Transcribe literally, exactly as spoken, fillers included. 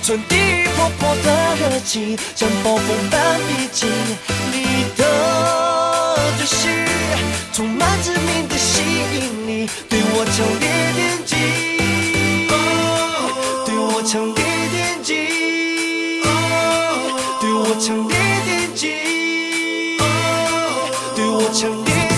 春地婆婆的热情，像暴风般逼近。你的嘴是充满致命的吸引力，对我强烈电击，对我强烈电击，对我强烈电击，对我强烈。